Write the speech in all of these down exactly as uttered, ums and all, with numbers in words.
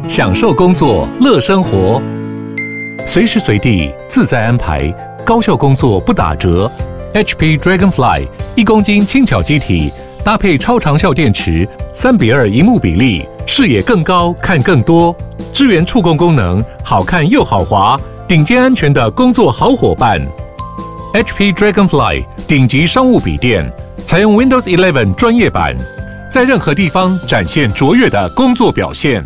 享受工作，乐生活，随时随地自在安排，高效工作不打折。H P Dragonfly 一公斤轻巧机体，搭配超长效电池，三比二萤幕比例，视野更高，看更多。支援触控功能，好看又好滑，顶尖安全的工作好伙伴。H P Dragonfly 顶级商务笔电，采用 Windows 十一专业版，在任何地方展现卓越的工作表现。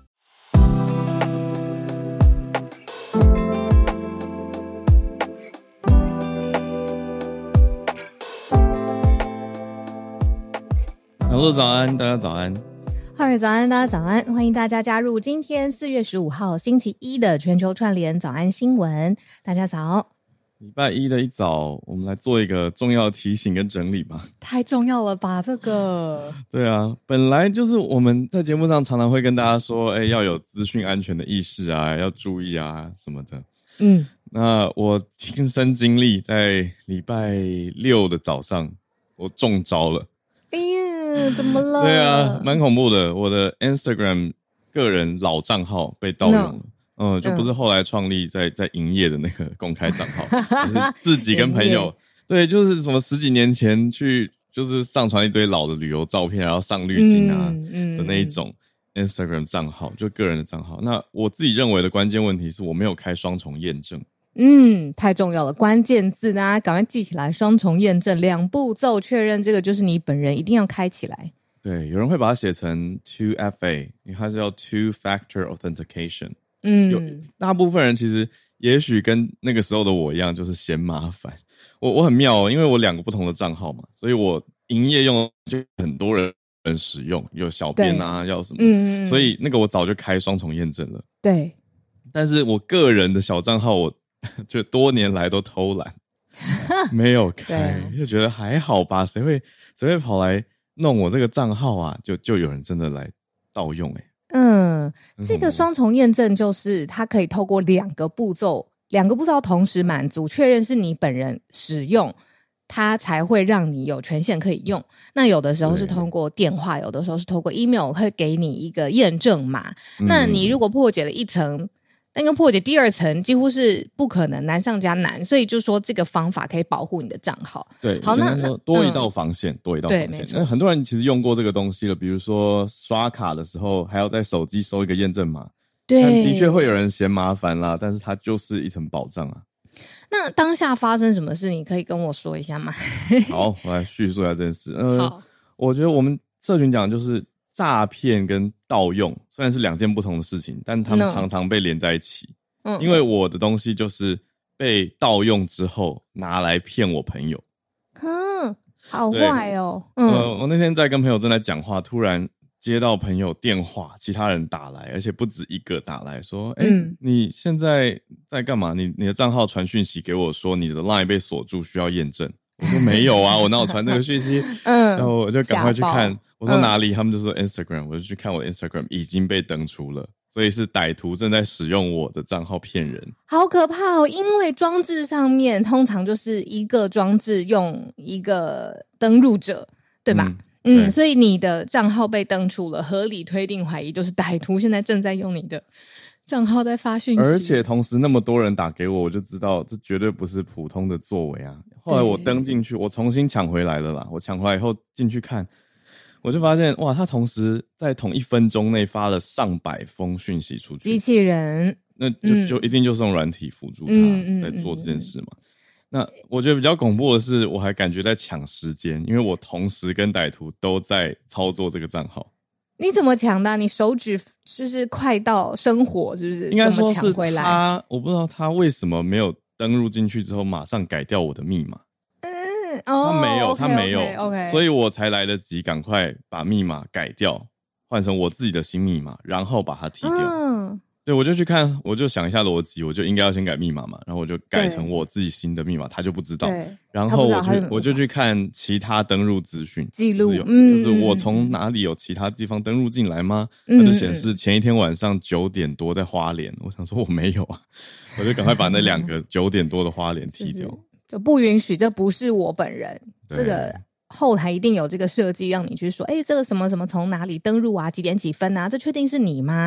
Hello， 早安，大家早安。 嗨，早安，大家早安！欢迎大家加入今天四月十五号星期一的全球串联早安新闻。大家早。 礼拜一的一早，我们来做一个重要提醒跟整理吧。 太重要了吧，这个。 对啊，本来就是我们在节目上常常会跟大家说，哎、欸，要有资讯安全的意识啊，要注意啊什么的。嗯，那我亲身经历，在礼拜六的早上，我中招了。 哎呀，怎么了？ 对啊，蛮恐怖的。我的 Instagram 个人老账号被盗用了。No.嗯，就不是后来创立在在营业的那个公开账号，就是自己跟朋友，对，就是什么十几年前去，就是上传一堆老的旅游照片，然后上滤镜啊、嗯嗯、的那一种 Instagram 账号，就个人的账号。那我自己认为的关键问题是我没有开双重验证。 嗯，太重要了，关键字大家赶快记起来，双重验证，两步骤确认，这个就是你本人一定要开起来。 对，有人会把它写成 two F A， 因为它是叫 two factor authentication。 嗯， 有大部分人其实也许跟那个时候的我一样，就是嫌麻烦。我我很妙哦，因为我两个不同的账号嘛，所以我营业用就很多人使用，有小编啊，要什么，嗯，所以那个我早就开双重验证了。 对， 但是我个人的小账号，我就多年来都偷懒，没有开，就觉得还好吧，谁会谁会跑来弄我这个账号啊？就就有人真的来盗用、欸， 嗯，这个双重验证就是它可以透过两个步骤，两个步骤同时满足，确认是你本人使用，它才会让你有权限可以用。那有的时候是通过电话，有的时候是透过 email 会给你一个验证码。嗯、那你如果破解了一层，但又破解第二层几乎是不可能，难上加难，所以就说这个方法可以保护你的账号。 对，好，那说多一道防线、嗯，多一道防线。那很多人其实用过这个东西了，比如说刷卡的时候还要在手机收一个验证码，对，但的确会有人嫌麻烦啦，但是它就是一层保障啊。 那当下发生什么事，你可以跟我说一下吗？ 好，我来叙述一下这件事。呃，好，我觉得我们社群讲就是诈骗跟盗用虽然是两件不同的事情，但他们常常被连在一起。No. 因为我的东西就是被盗用之后拿来骗我朋友。 嗯，好坏哦。 嗯、呃，我那天在跟朋友正在讲话，突然接到朋友电话，其他人打来，而且不止一个打来说：“哎、嗯欸，你现在在干嘛？你你的账号传讯息给我说你的 LINE 被锁住，需要验证。”我说没有啊，我哪有传这个讯息？嗯，然后我就赶快去看，我说哪里？嗯、他们就说 Instagram， 我就去看我的 Instagram 已经被登出了，所以是歹徒正在使用我的账号骗人， 好可怕哦！因为装置上面通常就是一个装置用一个登入者，对吧？嗯，嗯，所以你的账号被登出了，合理推定怀疑就是歹徒现在正在用你的账号在发讯息， 而且同时那么多人打给我，我就知道这绝对不是普通的作为啊。后来我登进去，我重新抢回来了啦。我抢回来以后进去看，我就发现哇，他同时在同一分钟内发了上百封讯息出去。 机器人， 那就、嗯、就一定就是用软体辅助他在做这件事嘛。嗯嗯嗯嗯那我觉得比较恐怖的是，我还感觉在抢时间，因为我同时跟歹徒都在操作这个账号。 你怎么抢的、啊？你手指就是快到生火，是不是？ 应该说是他，我不知道他为什么没有登入进去之后马上改掉我的密码。 嗯，哦， 他没有， okay, 他没有 okay, okay. 所以我才来得及赶快把密码改掉，换成我自己的新密码，然后把它踢掉。嗯，对，我就去看，我就想一下逻辑，我就应该要先改密码嘛，然后我就改成我自己新的密码，他就不知道。对，然后我就我就去看其他登入资讯记录， 嗯，就是我从哪里有其他地方登入进来吗？嗯、他就显示前一天晚上九点多在花莲，我想说我没有啊，我就赶快把那两个九点多的花莲踢掉，是是就不允许，这不是我本人，这个。后台一定有这个设计让你去说，哎，这个什么什么从哪里登入啊，几点几分啊，这确定是你吗？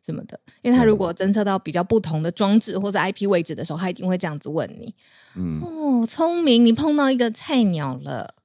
什么的，因为他如果侦测到比较不同的装置或者 I P 位置的时候，他一定会这样子问你。嗯，哦，聪明，你碰到一个菜鸟了。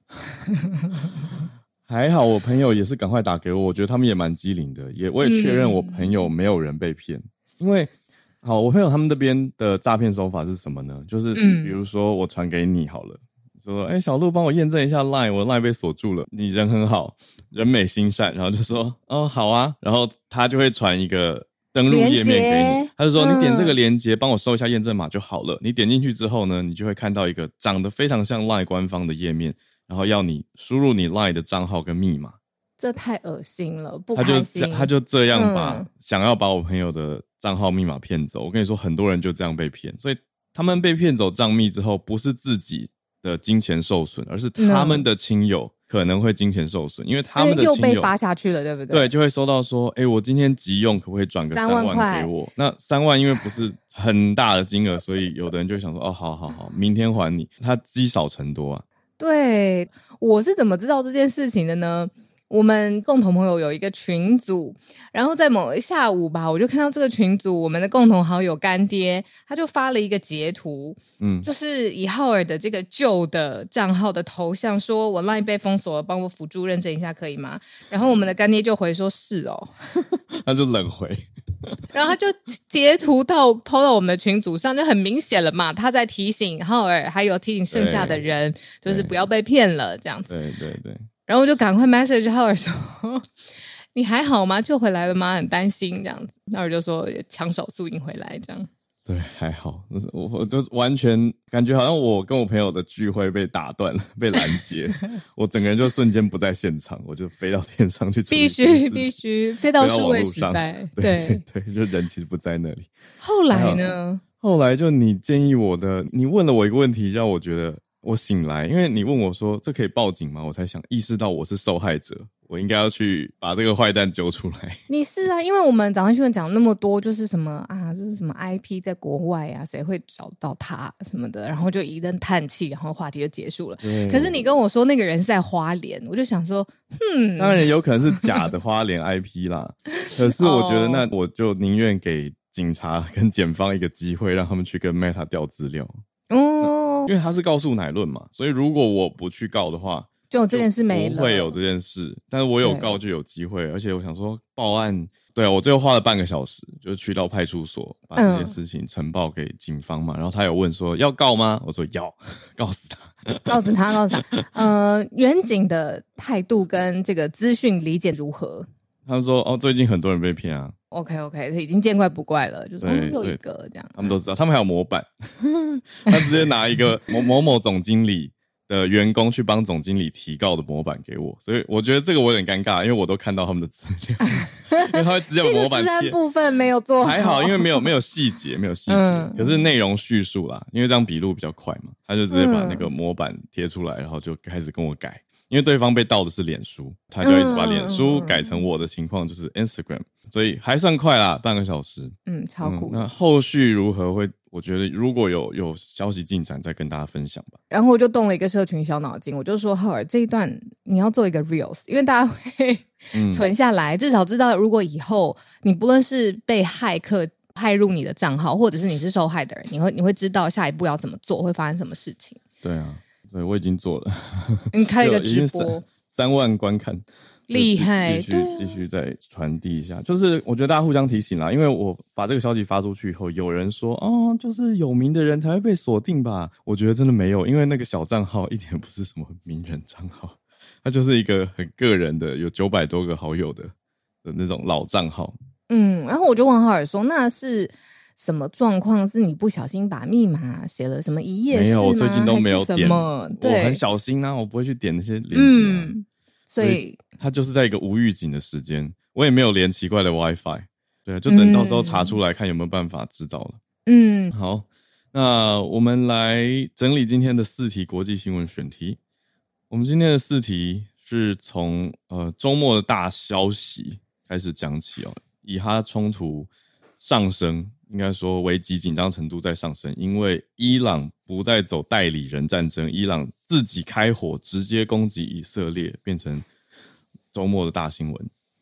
还好我朋友也是赶快打给我，我觉得他们也蛮机灵的，也我也确认我朋友没有人被骗。嗯、因为好，我朋友他们那边的诈骗手法是什么呢？就是比如说我传给你好了，说哎、欸、小鹿帮我验证一下 LINE， 我 LINE 被锁住了，你人很好，人美心善，然后就说哦好啊，然后他就会传一个登录页面给你，他就说你点这个连结帮我收一下验证码就好了。你点进去之后呢，你就会看到一个长得非常像 LINE 官方的页面。然后要你输入你 LINE 的账号跟密码， 这太恶心了，不开心。 他就他就这样把、嗯、想要把我朋友的账号密码骗走。我跟你说，很多人就这样被骗，所以他们被骗走账密之后，不是自己的金钱受损，而是他们的亲友可能会金钱受损，因为他们的亲友又被发下去了，对不对？ 对，就会收到说，哎、欸，我今天急用，可不可以转个三万给我？那三万因为不是很大的金额，所以有的人就会想说，哦，好好好，明天还你。他积少成多啊。 对，我是怎么知道这件事情的呢？我们共同朋友有一个群组，然后在某一下午吧，我就看到这个群组，我们的共同好友干爹，他就发了一个截图，嗯，就是以浩尔的这个旧的账号的头像，说我 LINE 被封锁了，帮我辅助认证一下可以吗？然后我们的干爹就回说是哦， 他就冷回。 然后他就截图到 po 到我们的群组上，就很明显了嘛，他在提醒浩尔，还有提醒剩下的人，就是不要被骗了这样子。 对对对。 然后我就赶快 message 浩尔说：“你还好吗？救回来了吗？很担心这样子。”浩尔就说：“抢手速赢回来这样。” 对，还好，我我就完全感觉好像我跟我朋友的聚会被打断了，被拦截，我整个人就瞬间不在现场，我就飞到天上去处理。必须必须飞到数位时代， 对对对，就人其实不在那里。 后来呢？ 后来就你建议我的，你问了我一个问题，让我觉得我醒来，因为你问我说这可以报警吗？我才想意识到我是受害者。我应该要去把这个坏蛋揪出来。 你是啊，因为我们早上新闻讲那么多，就是什么啊，这是什么 I P 在国外啊，谁会找到他什么的，然后就一阵叹气，然后话题就结束了。可是你跟我说那个人是在花莲，我就想说，hmm， 当然有可能是假的花莲 I P 啦。可是我觉得那我就宁愿给警察跟检方一个机会，让他们去跟 Meta 调资料。哦，因为他是告诉乃论嘛，所以如果我不去告的话， 就这件事没了， 不会有这件事，但是我有告就有机会，而且我想说报案，对啊，我最后花了半个小时，就去到派出所把这件事情呈报给警方嘛，嗯、然后他有问说要告吗？我说要，告死他， 告死他，告死他。呃，远警的态度跟这个资讯理解如何？ 他们说哦，最近很多人被骗啊。 OK OK， 已经见怪不怪了，就是又一个这样， 他们都知道，他们还有模板，他直接拿一个某某某总经理的员工去帮总经理提告的模板给我，所以我觉得这个我有点尴尬，因为我都看到他们的资料，因为他会直接有模板贴。 这个部分没有做好， 还好，因为没有没有细节，没有细节、嗯，可是内容叙述啦，因为这样笔录比较快嘛，他就直接把那个模板贴出来，然后就开始跟我改。因为对方被盗的是脸书，他就一直把脸书改成我的情况就是 Instagram， 所以还算快啦，半个小时。 嗯，超酷、嗯。 那后续如何会？我觉得如果有有消息进展，再跟大家分享吧。 然后我就动了一个社群小脑筋，我就说浩尔这一段你要做一个 reels， 因为大家会存下来、嗯，至少知道如果以后你不论是被骇客骇入你的账号，或者是你是受害的人，你会你会知道下一步要怎么做，会发生什么事情。 对啊。对，我已经做了。 你开了一个直播， 三万观看， 厉害！ 继续继续再传递一下，就是我觉得大家互相提醒啦，因为我把这个消息发出去以后，有人说哦，就是有名的人才会被锁定吧？我觉得真的没有，因为那个小账号一点不是什么名人账号，它就是一个很个人的，有九百多个好友的的那种老账号。 嗯，然后我就问浩尔说，那是什么状况？是你不小心把密码写了什么一页式吗？ 没有，我最近都没有点。 对， 我很小心啊，我不会去点那些链接、啊。 嗯，所以, 所以他就是在一个无预警的时间，我也没有连奇怪的 WiFi， 对，就等到时候查出来看有没有办法知道了。嗯，好，那我们来整理今天的四题国际新闻选题。我们今天的四题是从呃周末的大消息开始讲起哦，以哈冲突上升。应该说危机紧张程度在上升，因为伊朗不再走代理人战争，伊朗自己开火直接攻击以色列，变成周末的大新闻。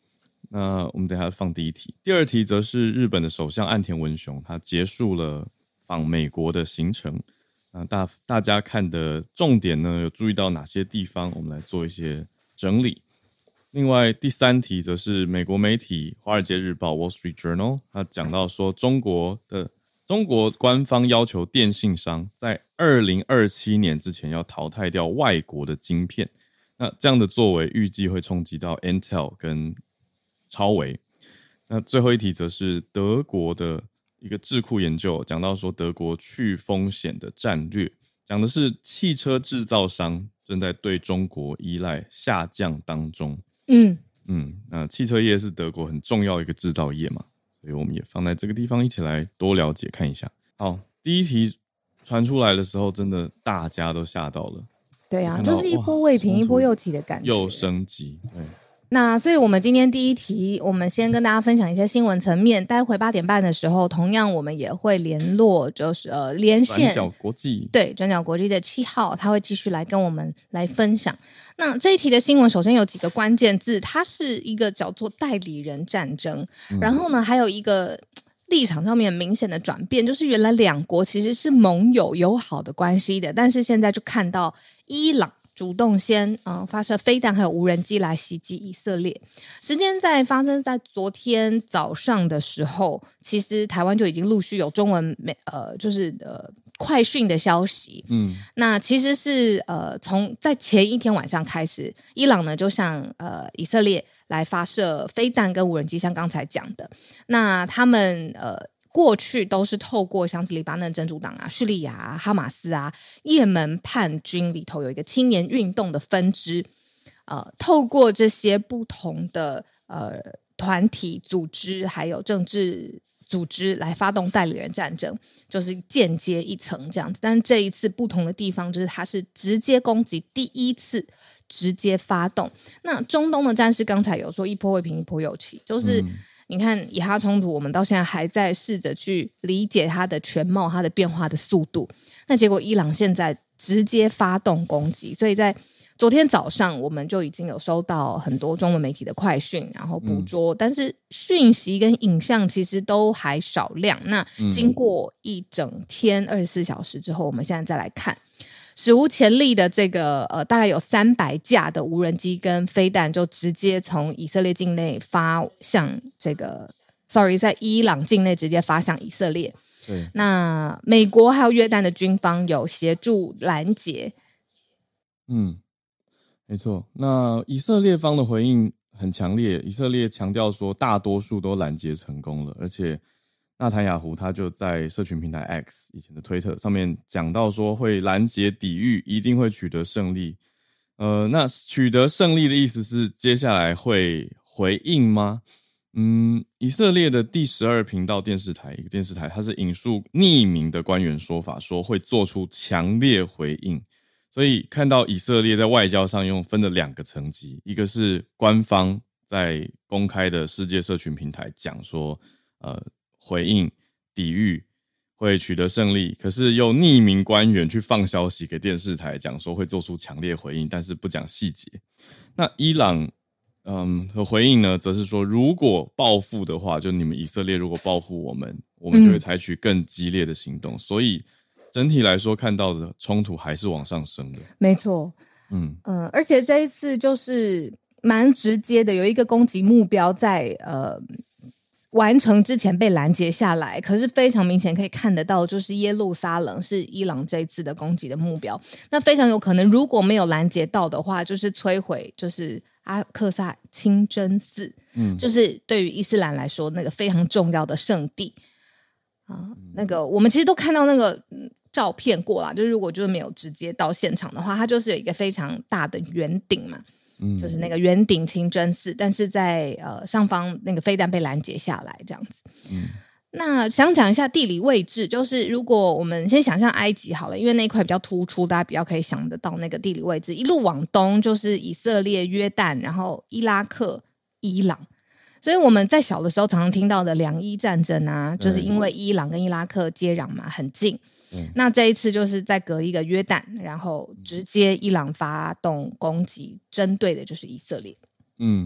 那我们等一下放第一题。第二题则是日本的首相岸田文雄，他结束了访美国的行程。那大大家看的重点呢，有注意到哪些地方？我们来做一些整理。另外第三题则是美国媒体《华尔街日报》Wall Street Journal， 他讲到说中国的中国官方要求电信商在二零二七年之前要淘汰掉外国的晶片。那这样的作为预计会冲击到 Intel 跟超微。那最后一题则是德国的一个智库研究，讲到说德国去风险的战略，讲的是汽车制造商正在对中国依赖下降当中。嗯嗯，那汽车业是德国很重要一个制造业嘛，所以我们也放在这个地方一起来多了解看一下。好，第一题传出来的时候，真的大家都吓到了。 对啊，就是一波未平一波又起的感觉， 又升级。对。 那所以我们今天第一题，我们先跟大家分享一些新闻层面，待会八点半的时候，同样我们也会联络，就是呃连线转角国际， 对，转角国际的七号，他会继续来跟我们来分享。那这一题的新闻首先有几个关键字，它是一个叫做代理人战争，嗯、然后呢还有一个立场上面明显的转变，就是原来两国其实是盟友友好的关系的，但是现在就看到伊朗主动先、呃、发射飞弹还有无人机来袭击以色列。时间在发生在昨天早上的时候，其实台湾就已经陆续有中文呃就是呃快讯的消息。嗯，那其实是呃从在前一天晚上开始，伊朗呢就向呃以色列来发射飞弹跟无人机，像刚才讲的。那他们呃过去都是透过像是黎巴嫩真主党啊、叙利亚啊、哈马斯啊、也门叛军里头有一个青年运动的分支，呃，透过这些不同的呃团体组织还有政治组织来发动代理人战争，就是间接一层这样子。但是这一次不同的地方就是它是直接攻击，第一次直接发动。那中东的战事刚才有说一波未平一波又起，就是你看以哈冲突我们到现在还在试着去理解它的全貌，它的变化的速度，那结果伊朗现在直接发动攻击。所以在昨天早上我们就已经有收到很多中文媒体的快讯然后捕捉、嗯、但是讯息跟影像其实都还少量。那经过一整天二十四小时之后，我们现在再来看史无前例的这个呃，大概有三百架的无人机跟飞弹就直接从以色列境内发向这个 sorry 在伊朗境内直接发向以色列。对，那美国还有约旦的军方有协助拦截。 嗯，没错。那以色列方的回应很强烈，以色列强调说大多数都拦截成功了，而且纳坦雅胡他就在社群平台 X 以前的推特上面讲到说会拦截抵御，一定会取得胜利。呃，那取得胜利的意思是接下来会回应吗？嗯，以色列的第十二频道电视台，一个电视台，它是引述匿名的官员说法，说会做出强烈回应。所以看到以色列在外交上用分了两个层级，一个是官方在公开的世界社群平台讲说，呃。回应抵御会取得胜利，可是由匿名官员去放消息给电视台讲说会做出强烈回应，但是不讲细节。那伊朗嗯的回应呢，则是说如果报复的话，就你们以色列如果报复我们，我们就会采取更激烈的行动、嗯、所以整体来说看到的冲突还是往上升的。 没错。嗯嗯、呃，而且这一次就是蛮直接的，有一个攻击目标在呃完成之前被拦截下来，可是非常明显可以看得到，就是耶路撒冷是伊朗这一次的攻击的目标。那非常有可能如果没有拦截到的话，就是摧毁就是阿克萨清真寺、嗯、就是对于伊斯兰来说那个非常重要的圣地啊。那个我们其实都看到那个、嗯、照片过啦，就是如果就是没有直接到现场的话，它就是有一个非常大的圆顶嘛，就是那个圆顶清真寺，但是在呃上方那个飞弹被拦截下来这样子。嗯，那想讲一下地理位置，就是如果我们先想象埃及好了，因为那一块比较突出，大家比较可以想得到那个地理位置。一路往东就是以色列、约旦，然后伊拉克、伊朗。所以我们在小的时候常常听到的两伊战争啊，就是因为伊朗跟伊拉克接壤嘛，很近。那这一次就是在隔一个约旦，然后直接伊朗发动攻击，针对的就是以色列。 嗯，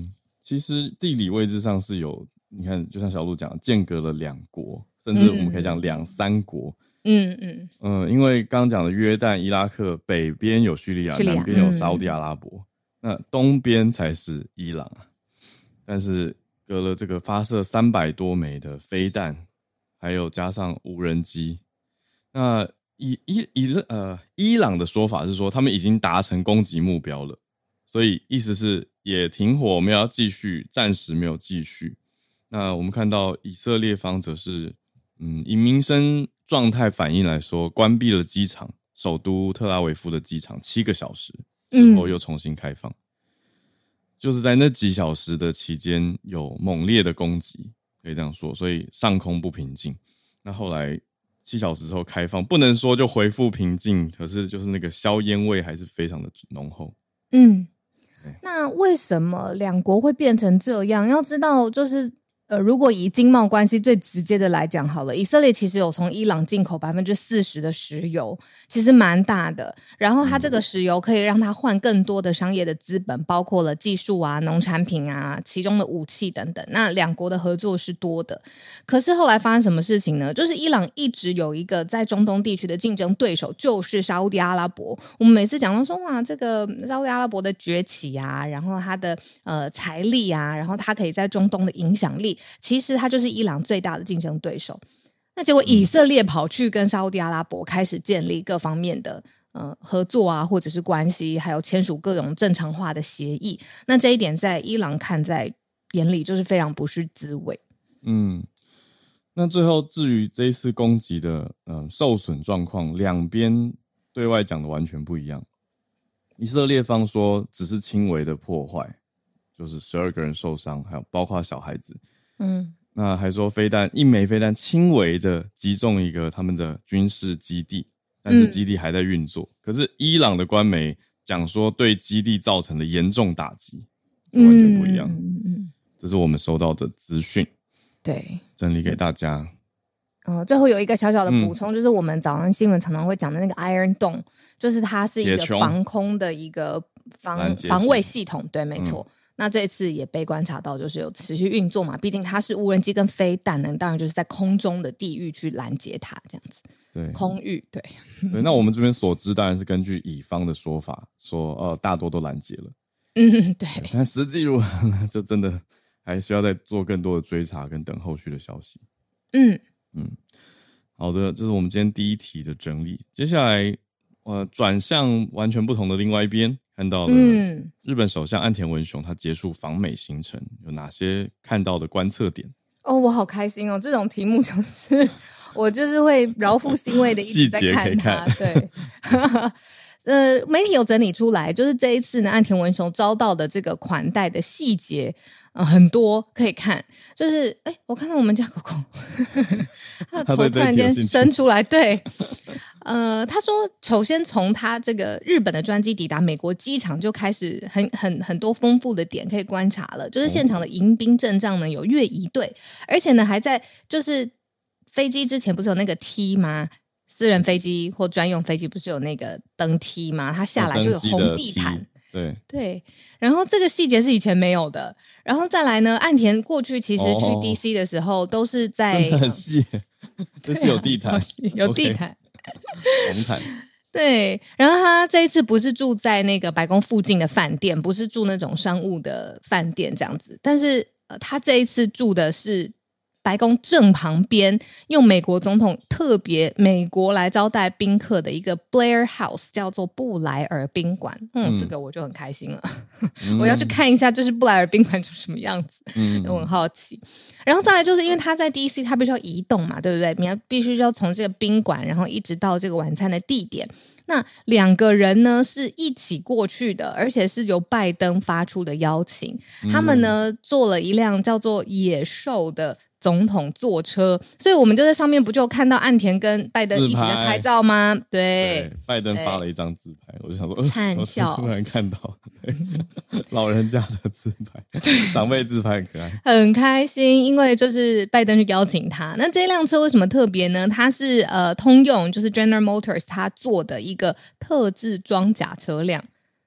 其实地理位置上是有，你看，就像小鹿讲，间隔了两国，甚至我们可以讲两三国。嗯嗯嗯、呃，因为刚刚讲的约旦、伊拉克，北边有叙利亚，叙利亚南边有沙烏地阿拉伯，嗯、那东边才是伊朗啊。但是隔了这个发射三百多枚的飞弹，还有加上无人机，那伊伊伊呃伊朗的说法是说，他们已经达成攻击目标了，所以意思是也停火，我们要继续，暂时没有继续。那我们看到以色列方则是，嗯，以民生状态反应来说，关闭了机场，首都特拉维夫的机场七个小时之后又重新开放。嗯，就是在那几小时的期间有猛烈的攻击，可以这样说，所以上空不平静。那后来七小时之后开放，不能说就恢复平静，可是就是那个硝烟味还是非常的浓厚。 嗯，那为什么两国会变成这样？要知道就是呃，如果以经贸关系最直接的来讲好了，以色列其实有从伊朗进口百分之四十的石油，其实蛮大的。然后它这个石油可以让它换更多的商业的资本，包括了技术啊、农产品啊、其中的武器等等。那两国的合作是多的。可是后来发生什么事情呢？就是伊朗一直有一个在中东地区的竞争对手，就是沙烏地阿拉伯。我们每次講到說哇，這個沙烏地阿拉伯的崛起啊，然後它的呃財力啊，然後它可以在中東的影響力，其實它就是伊朗最大的競爭對手。那結果以色列跑去跟沙烏地阿拉伯開始建立各方面的呃合作啊，或者是關係，還有簽署各種正常化的協議。那這一點在伊朗看在眼裡就是非常不是滋味。 嗯，那最後至於這一次攻擊的呃受損狀況，兩邊對外講的完全不一樣。以色列方說只是輕微的破壞，就是十二個人受傷，還有包括小孩子。嗯，那還說飛彈一枚飛彈輕微的擊中一個他們的軍事基地，但是基地還在運作。嗯、可是伊朗的官媒講說對基地造成了嚴重打擊，完全不一樣。嗯，這是我們收到的資訊。 對， 整理給大家。 呃，最後有一個小小的補充，嗯、就是我們早上新聞常常會講的那個 Iron Dome， 就是它是一個防空的一個防防衛系統。對，沒錯。嗯，那這次也被觀察到，就是有持續運作嘛，畢竟它是無人機跟飛彈呢，當然就是在空中的地域去攔截它，這樣子。對，空域，對。 對，那我們這邊所知當然是根據乙方的說法，說呃大多都攔截了。 嗯，對。 對，但實際如何，就真的還需要再做更多的追查跟等後續的消息。嗯嗯，好的，這是我們今天第一題的整理。接下來，呃，轉向完全不同的另外一邊。看到了日本首相岸田文雄他結束訪美行程，有哪些看到的觀測點？ 哦，我好開心哦！這種題目就是我就是會饒腹欣慰的一直在看它。看對，呃，媒體有整理出來，就是這一次呢，岸田文雄遭到的這個款待的細節，呃，很多可以看。就是，哎，我看到我們家狗狗，他的頭突然間伸出來，對。呃，他說首先從他這個日本的專機抵達美國機場就開始很很很多豐富的點可以觀察了，就是現場的迎賓陣仗呢有越儀隊，而且呢還在就是飛機之前不是有那個梯嗎？私人飛機或專用飛機不是有那個登梯嗎？它下來就有紅地毯。 對對，然後這個細節是以前沒有的。然後再來呢，岸田過去其實去 D C 的時候都是在、哦、 很細，這次有地毯， 有地毯。 Okay.紅毯對，然後他這一次不是住在那個白宮附近的飯店，不是住那種商務的飯店這樣子，但是、呃、他這一次住的是白宮正旁邊，用美國總統特別美國來招待賓客的一個 Blair House， 叫做布萊爾賓館。嗯，嗯這個我就很開心了，嗯、我要去看一下，就是布萊爾賓館長什麼樣子，嗯，我很好奇。然後再來就是因為他在 D C， 他必須要移動嘛，對不對？你要必須要從這個賓館，然後一直到這個晚餐的地點。那兩個人呢是一起過去的，而且是由拜登發出的邀請。嗯、他們呢坐了一輛叫做野獸的總統坐車，所以我們就在上面不就看到岸田跟拜登一起在拍照嗎？對， 對，拜登發了一張自拍，我就想說燦笑， 突然看到老人家的自拍，長輩自拍很可愛， 很開心，因為就是拜登去邀請他。那這輛車為什麼特別呢？它是呃通用，就是 General Motors 他做的一個特製裝甲車輛。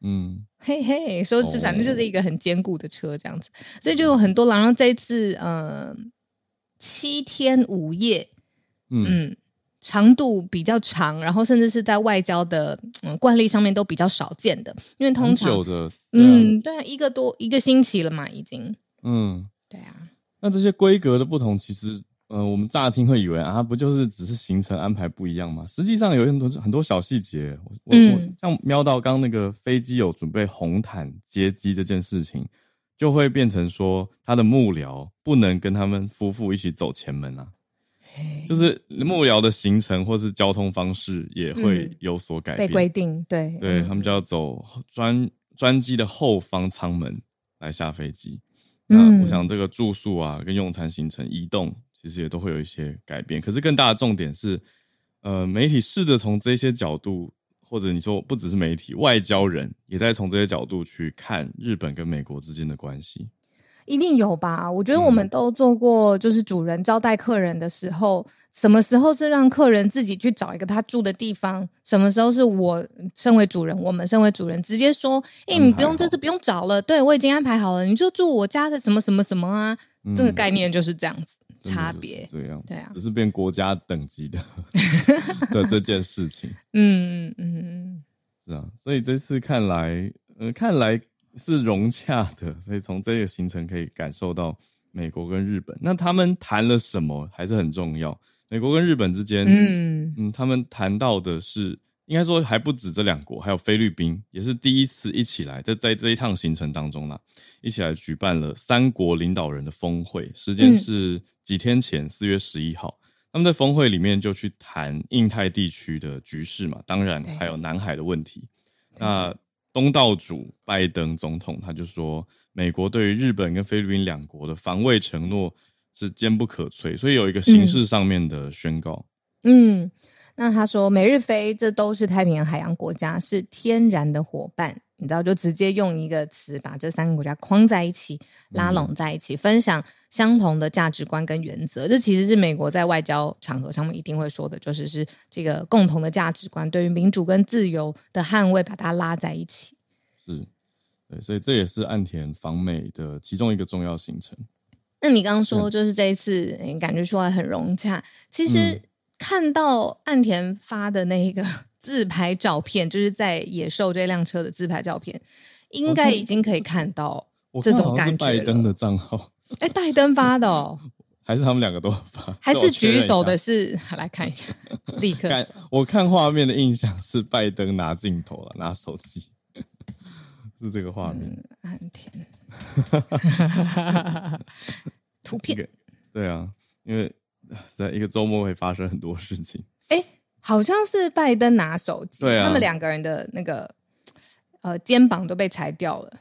嗯， 嘿嘿，说是反正就是一个很坚固的车这样子，哦、所以就有很多人。然后这一次，呃，七天五夜，嗯。嗯长度比较长，然后甚至是在外交的、嗯、惯例上面都比较少见的，因为通常很久的， 对啊、嗯，对啊，一个多一个星期了嘛，已经， 嗯，对啊。 那这些规格的不同，其实，呃，我们乍听会以为啊，不就是只是行程安排不一样吗？实际上有很多很多小细节，我我、嗯、我像瞄到刚那个飞机有准备红毯接机这件事情，就会变成说他的幕僚不能跟他们夫妇一起走前门啊。就是幕僚的行程或是交通方式也会有所改变， 嗯、被规定，对对、嗯、他们就要走专专机的后方舱门来下飞机。嗯、那我想这个住宿啊跟用餐行程移动其实也都会有一些改变，可是更大的重点是，呃，媒体试着从这些角度，或者你说不只是媒体，外交人也在从这些角度去看日本跟美国之间的关系。 一定有吧，我觉得我们都做过，就是主人招待客人的时候、嗯、什么时候是让客人自己去找一个他住的地方，什么时候是我身为主人，我们身为主人直接说，哎，你不用这次不用找了，对，我已经安排好了，你就住我家的什么什么什么啊、嗯、那个概念就是这样子差别， 这样子， 对啊， 只是变国家等级的的这件事情。 嗯嗯嗯， 是啊，所以这次看来，呃，看来是融洽的，所以从这个行程可以感受到美国跟日本，那他们谈了什么还是很重要。美国跟日本之间，嗯嗯，他们谈到的是，应该说还不止这两国，还有菲律宾也是第一次一起来，在在这一趟行程当中啦，一起来举办了三国领导人的峰会，时间是几天前，四月十一号。他们在峰会里面就去谈印太地区的局势嘛，当然还有南海的问题。那东道主拜登总统他就说，美国对于日本跟菲律宾两国的防卫承诺是坚不可摧，所以有一个形式上面的宣告。嗯, 嗯那他说美日菲这都是太平洋海洋国家，是天然的伙伴，你知道就直接用一个词把这三个国家框在一起，拉拢在一起、嗯、分享相同的价值观跟原则，这其实是美国在外交场合上面一定会说的，就是是这个共同的价值观，对于民主跟自由的捍卫把它拉在一起。 是，对，所以这也是岸田访美的其中一个重要行程。 那你刚刚说就是这一次、嗯、感觉出来很融洽，其实、嗯看到岸田发的那个自拍照片，就是在野兽这辆车的自拍照片，应该已经可以看到这种感觉了。我看好像是拜登的账号， 哎，拜登发的哦， 还是他们两个都发？ 还是举手的是？来看一下，立刻看。我看画面的印象是拜登拿镜头了，拿手机，是这个画面。 嗯、岸田图片， 对啊，因为。在一个周末会发生很多事情。 哎、欸，好像是拜登拿手机， 对啊， 他们两个人的那个呃肩膀都被裁掉了。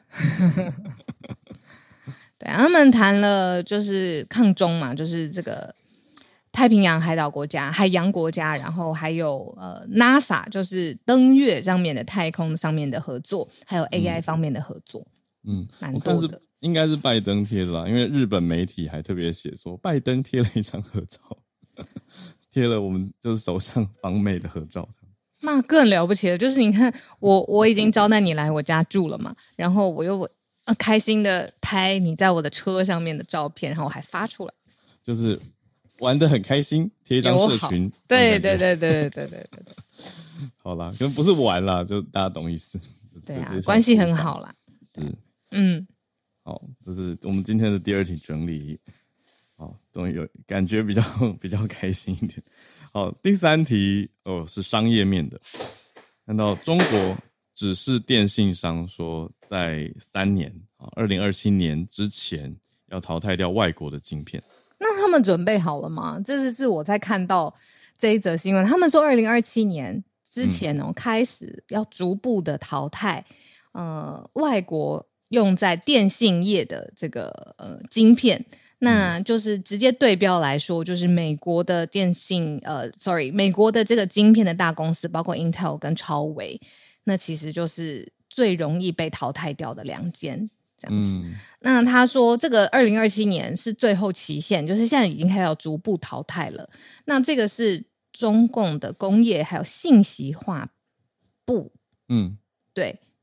对，他们谈了就是抗中嘛，就是这个太平洋海岛国家、海洋国家，然后还有呃 NASA 就是登月上面的太空上面的合作，还有 A I 方面的合作。嗯，蛮多的。 应该是拜登贴的啦，因为日本媒体还特别写说，拜登贴了一张合照，贴了我们就是首相访美的合照。 那更了不起了，就是你看我我已经招待你来我家住了嘛，然后我又开心的拍你在我的车上面的照片，然后我还发出来， 就是玩得很开心，贴一张社群。 对对对对对对对对对。 好啦，可能不是玩啦，就大家懂意思。 对啊，关系很好啦。 是，嗯。好，这是我们今天的第二题整理。好，终于有感觉比较比较开心一点。好，第三题哦是商业面的，看到中国指示电信商说，在三年啊，二零二七年之前要淘汰掉外国的晶片。 那他们准备好了吗？这是是我在看到这一则新闻，他们说二零二七年之前哦、嗯、开始要逐步的淘汰呃外国。用在电信业的这个呃晶片，那就是直接对标来说，就是美国的电信呃 ，sorry， 美国的这个晶片的大公司，包括 Intel 跟超微，那其实就是最容易被淘汰掉的两间这样子。嗯、那他说这个二零二七年是最后期限，就是现在已经开始要逐步淘汰了。那这个是中共的工业还有信息化部，嗯，对。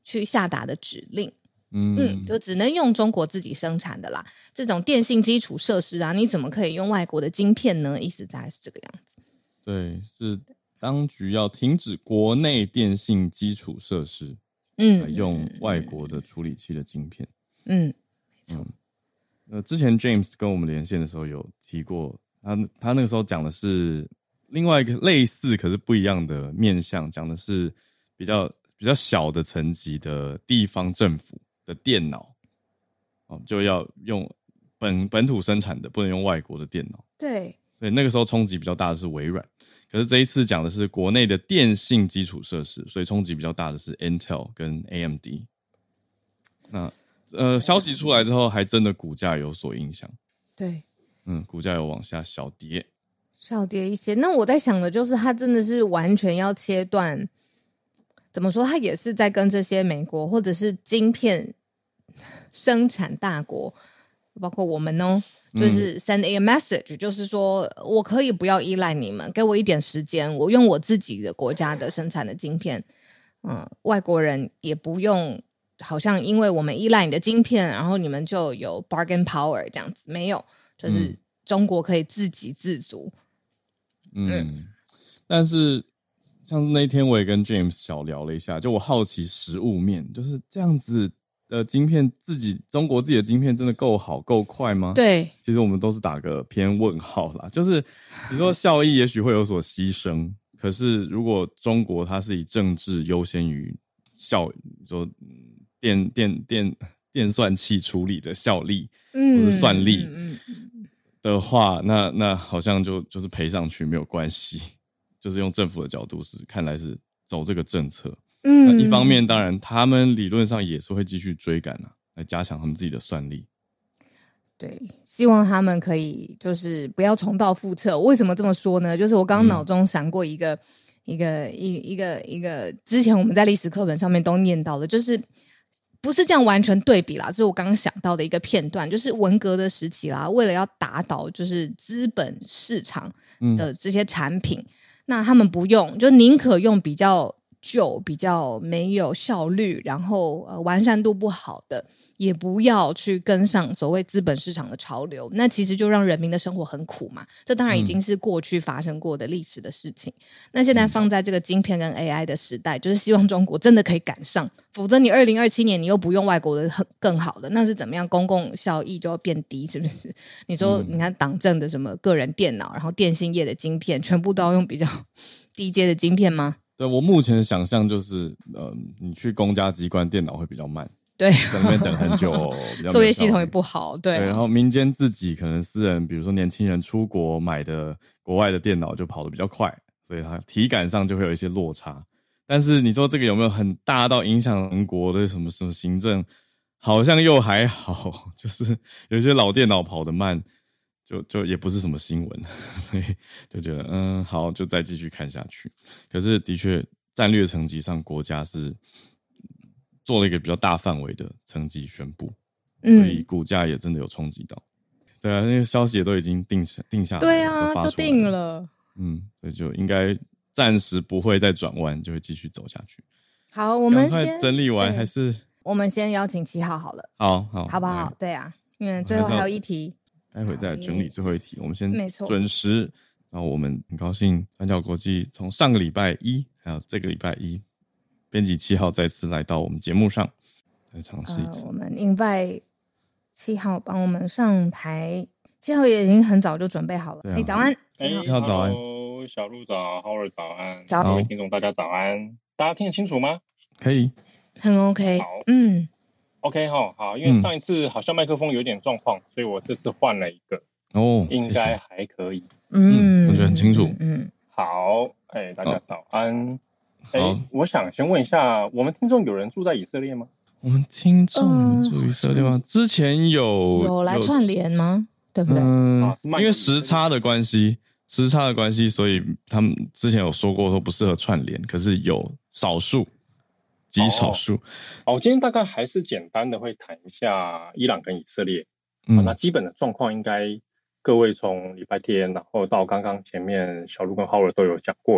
去下达的指令。 嗯, 嗯，就只能用中国自己生产的啦。这种电信基础设施啊，你怎么可以用外国的晶片呢？意思大概是这个样子。 对，是当局要停止国内电信基础设施， 嗯， 用外国的处理器的晶片。 嗯，没错。 呃，之前 James 跟我们连线的时候有提过，他他那个时候讲的是另外一个类似可是不一样的面向，讲的是比较比较小的层级的地方政府的电脑，哦，就要用本本土生产的，不能用外国的电脑。 对， 所以那个时候冲击比较大的是微软，可是这一次讲的是国内的电信基础设施，所以冲击比较大的是 Intel 跟 A M D。那呃，消息出来之后，还真的股价有所影响。 对， 嗯，股价有往下小跌， 小跌一些。那我在想的就是，它真的是完全要切断。怎么说？它也是在跟这些美国或者是晶片生产大国，包括我们哦，就是 send a message，、嗯、就是说我可以不要依赖你们，给我一点时间，我用我自己的国家的生产的晶片，嗯，外国人也不用，好像因为我们依赖你的晶片，然后你们就有 bargain power 这样子，没有，就是中国可以自给自足。 嗯，嗯但是。像那天我也跟 James 小聊了一下，就我好奇实物面，就是这样子的晶片，自己中国自己的晶片真的够好够快吗？ 对， 其实我们都是打个偏问号啦。就是你说效益也许会有所牺牲，可是如果中国它是以政治优先于效，说电电电电算器处理的效力，嗯，或是算力的话，嗯嗯嗯、那那好像就就是赔上去没有关系。就是用政府的角度是看来是走这个政策，嗯，那一方面当然他们理论上也是会继续追赶啊，来加强他们自己的算力。 对，希望他们可以就是不要重蹈覆辙。为什么这么说呢？就是我刚刚脑中闪过一个、嗯、一个一一个一个之前我们在历史课本上面都念到的，就是不是这样完全对比啦，这是我刚刚想到的一个片段，就是文革的时期啦，为了要打倒就是资本市场的这些产品。嗯，那他们不用，就宁可用比较旧、比较没有效率，然后呃完善度不好的，也不要去跟上所谓资本市场的潮流。那其实就让人民的生活很苦嘛。这当然已经是过去发生过的历史的事情。嗯、那现在放在这个晶片跟 A I 的时代，就是希望中国真的可以赶上，否则你二零二七年你又不用外国的很更好的，那是怎么样？公共效益就要变低，是不是？你说，你看党政的什么个人电脑，然后电信业的晶片，全部都要用比较低阶的晶片吗？ 对，我目前的想象就是，呃，你去公家机关电脑会比较慢， 对， 在那边等很久，哦，比较作业系统也不好，对、啊对。然后民间自己可能私人，比如说年轻人出国买的国外的电脑就跑得比较快，所以它体感上就会有一些落差。但是你说这个有没有很大到影响全国的什么什么行政？好像又还好，就是有些老电脑跑得慢。就就也不是什么新闻，所以就觉得嗯好，就再继续看下去。可是的确，战略层级上，国家是做了一个比较大范围的层级宣布，嗯，所以股价也真的有冲击到。对啊，那些消息也都已经定下定下来了， 对啊， 都发出来了， 都定了。 嗯，所以就应该暂时不会再转弯，就会继续走下去。 好，我们先整理完，还是我们先邀请七号好了。 好好， 好不好？对啊，因为最后还有一题。 待会再来整理最后一题，我们先准时。然后我们很高兴，转角国际从上个礼拜一还有这个礼拜一，编辑七号再次来到我们节目上，再尝试一次。 呃、我们 invite 七号帮我们上台，七号也已经很早就准备好了。哎、啊欸，早安， 七号早安， 小鹿早 ，Howard 早安， 早， 各位听众大家早安，大家听得清楚吗？ 可以， 很 OK。 好， 嗯。 OK 哈，好，因为上一次好像麦克风有点状况，嗯，所以我这次换了一个， 哦， 应该还可以。 嗯，我觉得很清楚。 嗯， 好，哎，欸，大家早安。哎，欸，我想先问一下，我们听众有人住在以色列吗？ 我们听众有人住以色列吗？呃，之前有有来串联吗？对不对？ 嗯，啊，因为时差的关系，时差的关系，所以他们之前有说过说不适合串联，可是有少数。极少数。 好，我今天大概还是简单的会谈一下伊朗跟以色列。嗯，啊，那基本的状况应该各位从礼拜天，然后到刚刚前面小鹿跟 Howard 都有讲过了。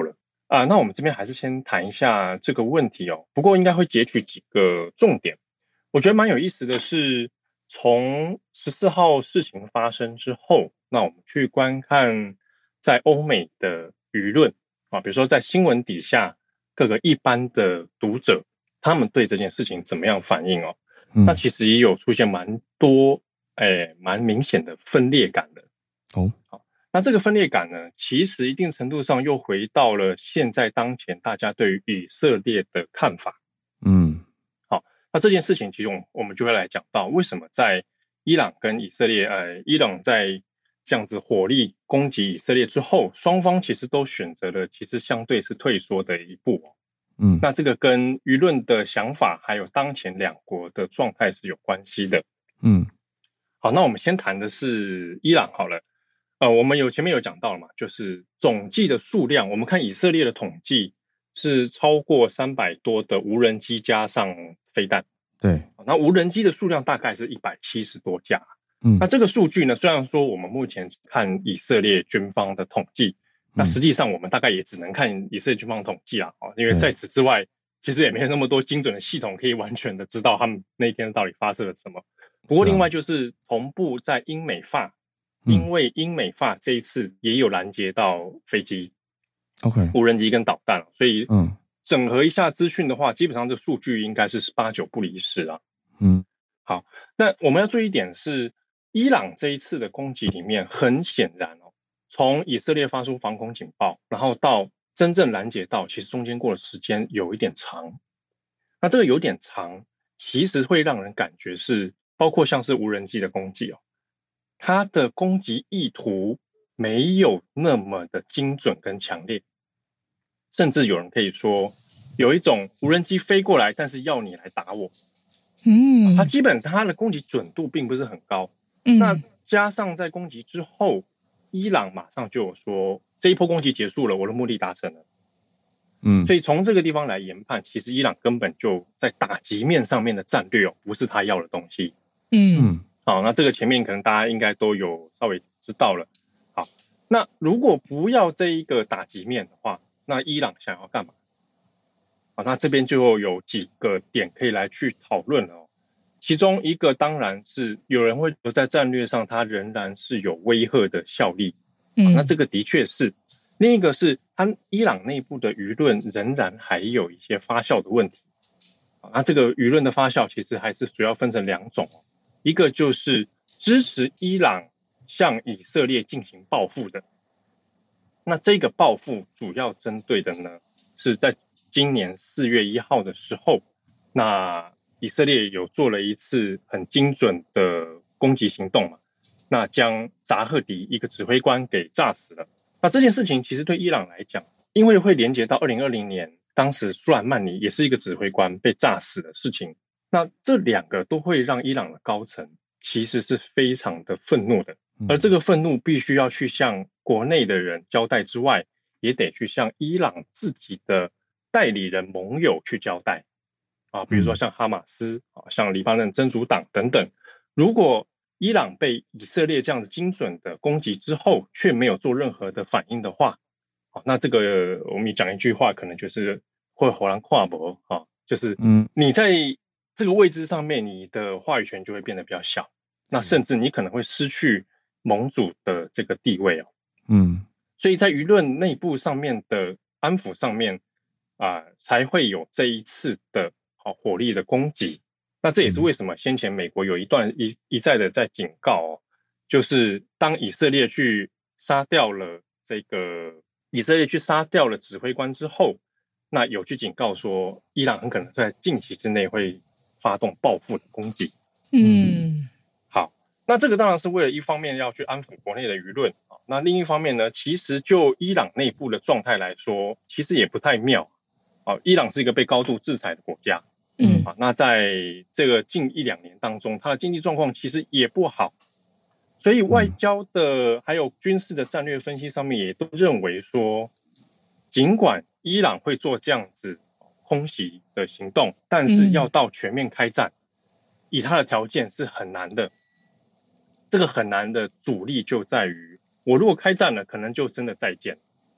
啊，那我们这边还是先谈一下这个问题哦。不过应该会截取几个重点。我觉得蛮有意思的是，从十四号事情发生之后，那我们去观看在欧美的舆论啊，比如说在新闻底下各个一般的读者，他们对这件事情怎么样反应哦？嗯、那其实也有出现蛮多诶蛮明显的分裂感的哦。好。那这个分裂感呢，其实一定程度上又回到了现在当前大家对于以色列的看法。嗯，好，那这件事情其实我们就会来讲到，为什么在伊朗跟以色列，呃，伊朗在这样子火力攻击以色列之后，双方其实都选择了其实相对是退缩的一步。嗯，那这个跟舆论的想法还有当前两国的状态是有关系的。嗯，好，那我们先谈的是伊朗好了。呃，我们有前面有讲到了嘛，就是总计的数量，我们看以色列的统计是超过三百多的无人机加上飞弹。对，那无人机的数量大概是一百七十多架。嗯，那这个数据呢，虽然说我们目前看以色列军方的统计，那实际上我们大概也只能看以色列军方统计啦，因为在此之外，其实也没有那么多精准的系统可以完全的知道他们那天到底发射了什么。不过另外就是同步在英美法。因为英美法这一次也有拦截到飞机 ，OK， 无人机跟导弹，所以嗯，整合一下资讯的话，基本上这数据应该是八九不离十啊。嗯，好，那我们要注意一点是，伊朗这一次的攻击里面，很显然哦，从以色列发出防空警报，然后到真正拦截到，其实中间过的时间有一点长。那这个有点长，其实会让人感觉是，包括像是无人机的攻击哦。它的攻击意图没有那么的精准跟强烈，甚至有人可以说有一种无人机飞过来，但是要你来打我。嗯，它基本它的攻击准度并不是很高。嗯，那加上在攻击之后，伊朗马上就有说这一波攻击结束了，我的目的达成了。嗯，所以从这个地方来研判，其实伊朗根本就在打击面上面的战略哦，不是他要的东西。嗯。好，那这个前面可能大家应该都有稍微知道了。好，那如果不要这一个打击面的话，那伊朗想要干嘛？好，那这边就有几个点可以来去讨论哦。其中一个当然是有人会留在战略上，它仍然是有威吓的效力。嗯，那这个的确是。另一个是它伊朗内部的舆论仍然还有一些发酵的问题。那这个舆论的发酵其实还是主要分成两种。一个就是支持伊朗向以色列进行报复的，那这个报复主要针对的呢，是在今年四月一号的时候，那以色列有做了一次很精准的攻击行动嘛，那将扎赫迪一个指挥官给炸死了。那这件事情其实对伊朗来讲，因为会连接到二零二零年，当时苏莱曼尼也是一个指挥官被炸死的事情。那这两个都会让伊朗的高层其实是非常的愤怒的，而这个愤怒必须要去向国内的人交代之外，也得去向伊朗自己的代理人盟友去交代啊，比如说像哈马斯啊，像黎巴嫩真主党等等。如果伊朗被以色列这样子精准的攻击之后，却没有做任何的反应的话，那这个我们讲一句话，可能就是会火狼跨博啊，就是嗯你在这个位置上面，你的话语权就会变得比较小，那甚至你可能会失去盟主的这个地位哦。嗯，所以在舆论内部上面的安抚上面啊、呃，才会有这一次的好、哦、火力的攻击。那这也是为什么先前美国有一段一一再的在警告哦，就是当以色列去杀掉了这个以色列去杀掉了指挥官之后，那有去警告说，伊朗很可能在近期之内会发动报复的攻击。嗯，好，那这个当然是为了一方面要去安抚国内的舆论啊，那另一方面呢，其实就伊朗内部的状态来说，其实也不太妙啊。伊朗是一个被高度制裁的国家，嗯，啊，那在这个近一两年当中，它的经济状况其实也不好，所以外交的还有军事的战略分析上面也都认为说，尽管伊朗会做这样子空袭的行动，但是要到全面开战，嗯、以它的条件是很难的。这个很难的阻力就在于，我如果开战了，可能就真的再见。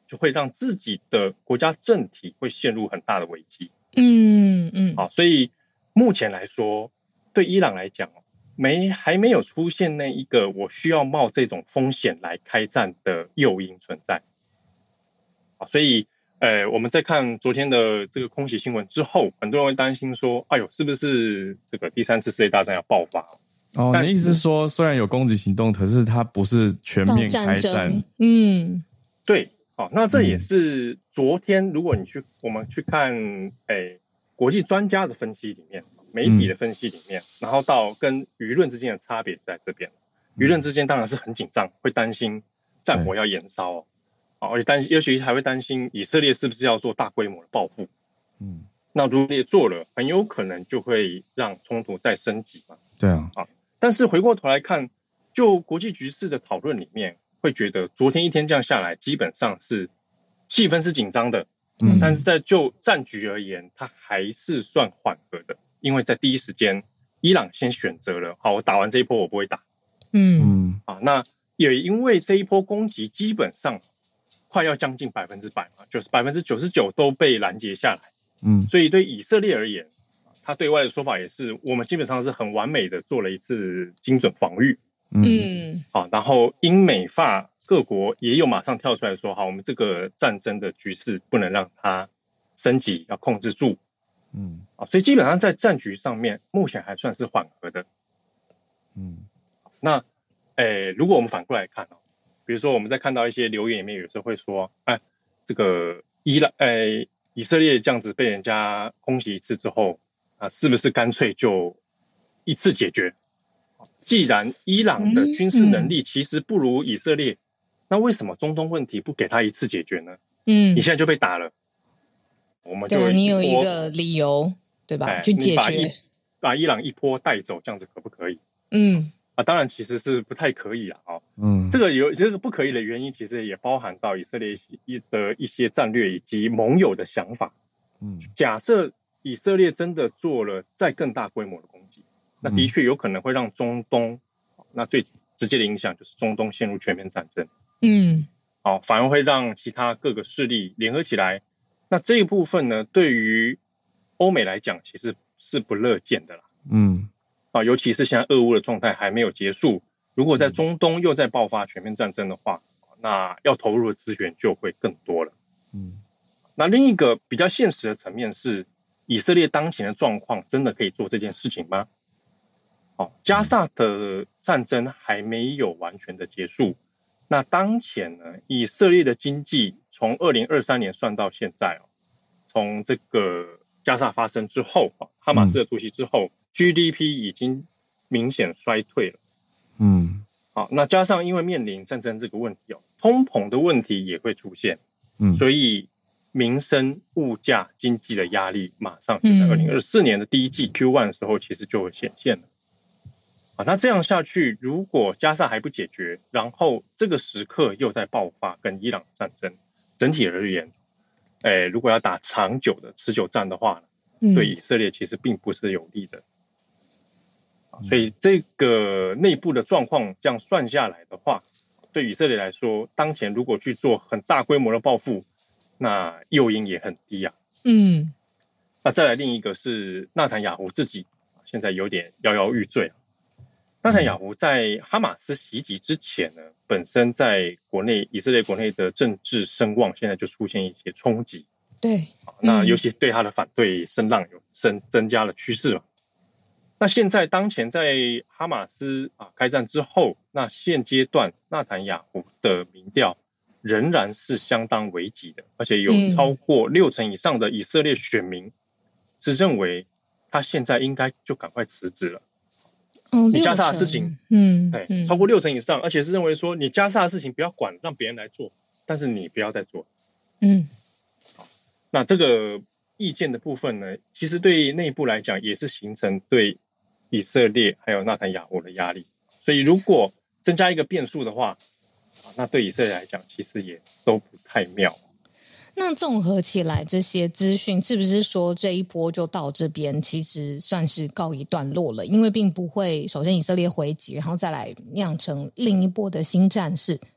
就会让自己的国家政体会陷入很大的危机。 嗯嗯， 好，所以目前来说，对伊朗来讲，没还没有出现那一个我需要冒这种风险来开战的诱因存在。好，所以呃，我们在看昨天的这个空袭新闻之后，很多人会担心说，哎呦，是不是这个第三次世界大战要爆发？ 哦，你的意思是说，虽然有攻击行动，可是它不是全面开战。 嗯， 对，好，那这也是昨天，如果你去我们去看，诶，国际专家的分析里面，媒体的分析里面，嗯、然后到跟舆论之间的差别在这边。舆论之间当然是很紧张，会担心战火要延烧哦，哦而且担心，尤其还会担心以色列是不是要做大规模的报复。嗯，那如果也做了，很有可能就会让冲突再升级嘛。 对啊， 啊，但是回过头来看，就国际局势的讨论里面，会觉得昨天一天这样下来，基本上是气氛是紧张的，嗯，但是在就战局而言，它还是算缓和的，因为在第一时间，伊朗先选择了，好，我打完这一波我不会打，嗯，啊，那也因为这一波攻击基本上快要将近百分之百嘛，就是百分之九十九都被拦截下来，嗯，所以对以色列而言，他对外的说法也是，我们基本上是很完美的做了一次精准防御，嗯，好，然后英美法各国也有马上跳出来说，好，我们这个战争的局势不能让它升级，要控制住，嗯，啊，所以基本上在战局上面目前还算是缓和的，嗯，那，诶，如果我们反过来看哦，比如说我们在看到一些留言里面，有时候会说，哎，这个伊朗，诶，以色列这样子被人家空袭一次之后，啊，是不是干脆就一次解决？既然伊朗的军事能力其实不如以色列，嗯嗯、那为什么中东问题不给他一次解决呢？嗯，你现在就被打了，我们就对你有一个理由，对吧？去解决， 把伊朗一波带走，这样子可不可以？嗯，啊，当然其实是不太可以啊，哦，嗯，这个有这个不可以的原因，其实也包含到以色列的一些战略以及盟友的想法。嗯，假设以色列真的做了再更大规模的攻击，那的确有可能会让中东，那最直接的影响就是中东陷入全面战争。嗯，好，反而会让其他各个势力联合起来。那这一部分呢，对于欧美来讲，其实是不乐见的啦。嗯，啊，尤其是现在俄乌的状态还没有结束，如果在中东又再爆发全面战争的话，那要投入的资源就会更多了。嗯，那另一个比较现实的层面是，以色列当前的状况真的可以做这件事情吗？哦，加萨的战争还没有完全的结束。那当前呢，以色列的经济从二零二三年算到现在哦，从这个加萨发生之后，哈马斯的突袭之后，嗯、G D P 已经明显衰退了。嗯，好，那加上因为面临战争这个问题哦，通膨的问题也会出现。嗯，所以民生、物价、经济的压力，马上就在二零二四年的第一季 Q 一 的时候，其实就会显现了。啊，那这样下去，如果加萨还不解决，然后这个时刻又在爆发跟伊朗战争，整体而言，诶，如果要打长久的持久战的话，对以色列其实并不是有利的。嗯、所以这个内部的状况这样算下来的话，对以色列来说，当前如果去做很大规模的报复，那诱因也很低啊。嗯，那再来另一个是纳坦雅胡自己现在有点摇摇欲坠啊。纳坦雅胡在哈马斯袭击之前呢，本身在国内以色列国内的政治声望现在就出现一些冲击。 对， 那尤其对他的反对声浪有增增加了趋势嘛。那现在当前在哈马斯啊开战之后，那现阶段纳坦雅胡的民调仍然是相当危急的，而且有超过六成以上的以色列选民是认为他现在应该就赶快辞职了。 哦， 你加萨的事情，嗯，对，嗯、超过六成以上，而且是认为说你加萨的事情不要管，让别人来做，但是你不要再做。嗯，好，那这个意见的部分呢，其实对内部来讲也是形成对以色列还有纳坦雅胡的压力。所以如果增加一个变数的话，那对以色列来讲其实也都不太妙。 那综合起来这些资讯，是不是说这一波就到这边其实算是告一段落了？因为并不会首先以色列回击，然后再来酿成另一波的新战事。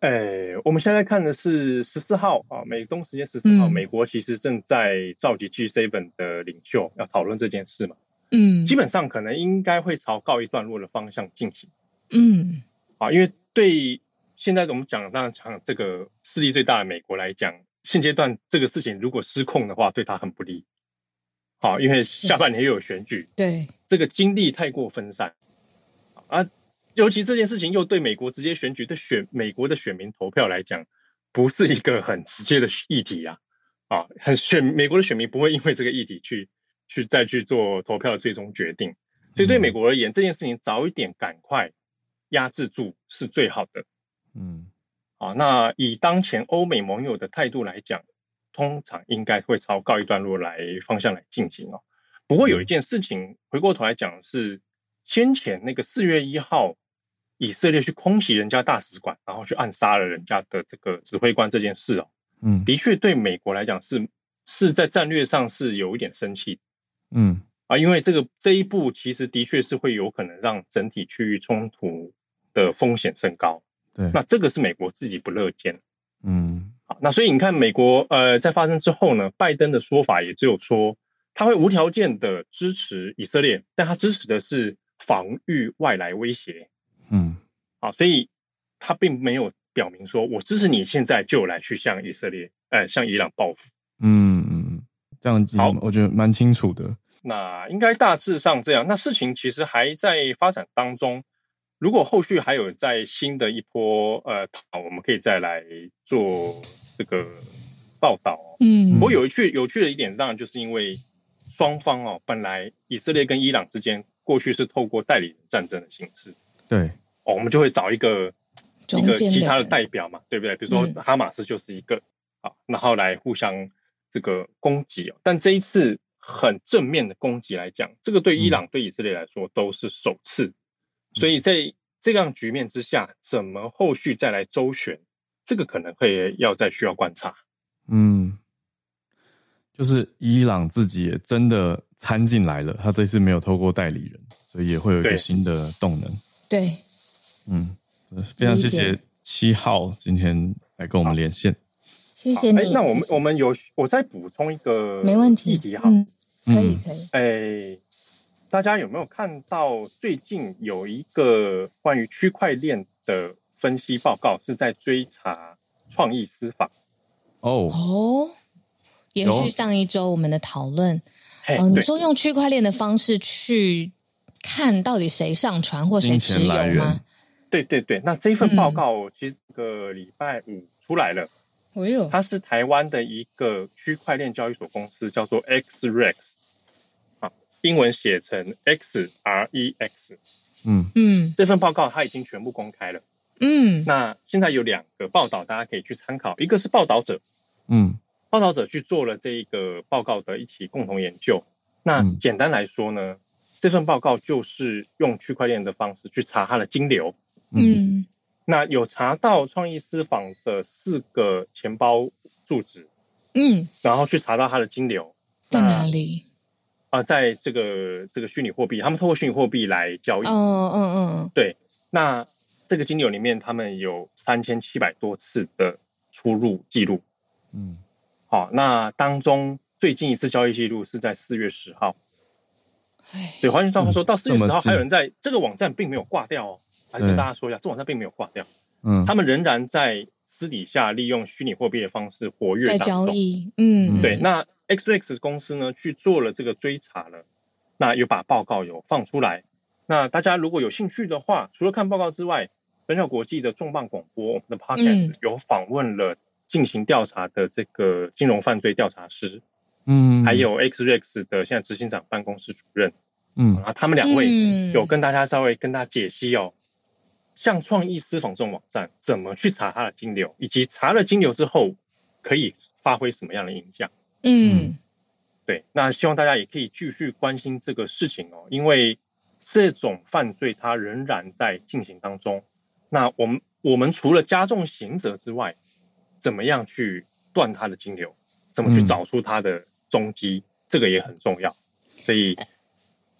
诶，我们现在看的是十四号啊，美东时间十四号、嗯，美国其实正在召集 G 七 的领袖要讨论这件事嘛。嗯，基本上可能应该会朝告一段落的方向进行。嗯，啊，因为对现在我们讲，当然讲这个势力最大的美国来讲，现阶段这个事情如果失控的话，对他很不利。好，因为下半年又有选举， 对， 这个精力太过分散啊。尤其这件事情又对美国直接选举对选美国的选民投票来讲，不是一个很直接的议题啊，啊，很选美国的选民不会因为这个议题去去再去做投票的最终决定，所以对美国而言，嗯、这件事情早一点赶快压制住是最好的。嗯，啊，那以当前欧美盟友的态度来讲，通常应该会朝告一段落来方向来进行哦。不过有一件事情，回过头来讲是先前那个四月一号。以色列去空袭人家大使馆，然后去暗杀了人家的这个指挥官这件事哦，嗯，的确对美国来讲是是在战略上是有一点生气，嗯，啊，因为这个这一步其实的确是会有可能让整体区域冲突的风险升高，对，那这个是美国自己不乐见，嗯，好，那所以你看美国呃在发生之后呢，拜登的说法也只有说他会无条件的支持以色列，但他支持的是防御外来威胁。嗯，好，所以他并没有表明说我支持你现在就来去向以色列，呃，向伊朗报复。嗯嗯， 这样好，我觉得蛮清楚的。 那应该大致上这样。那事情其实还在发展当中，如果后续还有在新的一波呃，我们可以再来做这个报道。嗯，不过有趣有趣的一点，当然就是因为双方哦，本来以色列跟伊朗之间过去是透过代理人战争的形式。 对， 哦，我们就会找一个一个其他的代表嘛，对不对？比如说哈马斯就是一个，啊、嗯，然后来互相这个攻击哦。但这一次很正面的攻击来讲，这个对伊朗、嗯、对以色列来说都是首次，所以在这样局面之下，怎么后续再来周旋，这个可能会要再需要观察。 嗯，就是伊朗自己也真的参进来了，他这次没有透过代理人，所以也会有一个新的动能。 对， 嗯，非常谢谢七号今天来跟我们连线， 谢谢你。 那我们我们有我再补充一个没问题议题哈、 嗯，可以可以。 哎，大家有没有看到最近有一个关于区块链的分析报告，是在追查创意私访？ 哦哦，延续上一周我们的讨论。哦，你说用区块链的方式去看到底谁上传或谁持有吗？ 对对对，那这一份报告其实这个礼拜五出来了。 哦哟， 它是台湾的一个区块链交易所公司，叫做 X R E X， 啊，英文写成 X R E X。嗯嗯，这份报告它已经全部公开了。嗯，那现在有两个报道大家可以去参考，一个是报道者，嗯，报道者去做了这一个报告的一起共同研究。那简单来说呢，这份报告就是用区块链的方式去查它的金流。嗯，那有查到创意私访的四个钱包住址，嗯，然后去查到它的金流在哪里？ 啊、呃，在这个这个虚拟货币，他们透过虚拟货币来交易。 嗯嗯嗯， 对。那这个金流里面，他们有三千七百多次的出入记录。嗯，好，那当中最近一次交易记录是在四月十号。对，换句话说，到四月十号还有人在这个网站并没有挂掉哦。还是跟大家说一下，这网站并没有挂掉，嗯，他们仍然在私底下利用虚拟货币的方式活跃当中，在交易，嗯， 对。那 X R E X 公司呢去做了这个追查了，那有把报告有放出来。那大家如果有兴趣的话，除了看报告之外，分校国际的重磅广播，我们的 Podcast、嗯、有访问了进行调查的这个金融犯罪调查师，嗯，还有 X R E X 的现在执行长办公室主任，嗯，啊，他们两位有跟大家稍微跟大家解析哦。像创意私访这种网站怎么去查它的金流，以及查了金流之后可以发挥什么样的影响。嗯，对，那希望大家也可以继续关心这个事情哦，因为这种犯罪它仍然在进行当中。那我们我们除了加重刑责之外，怎么样去断它的金流，怎么去找出它的踪迹、嗯、这个也很重要。所以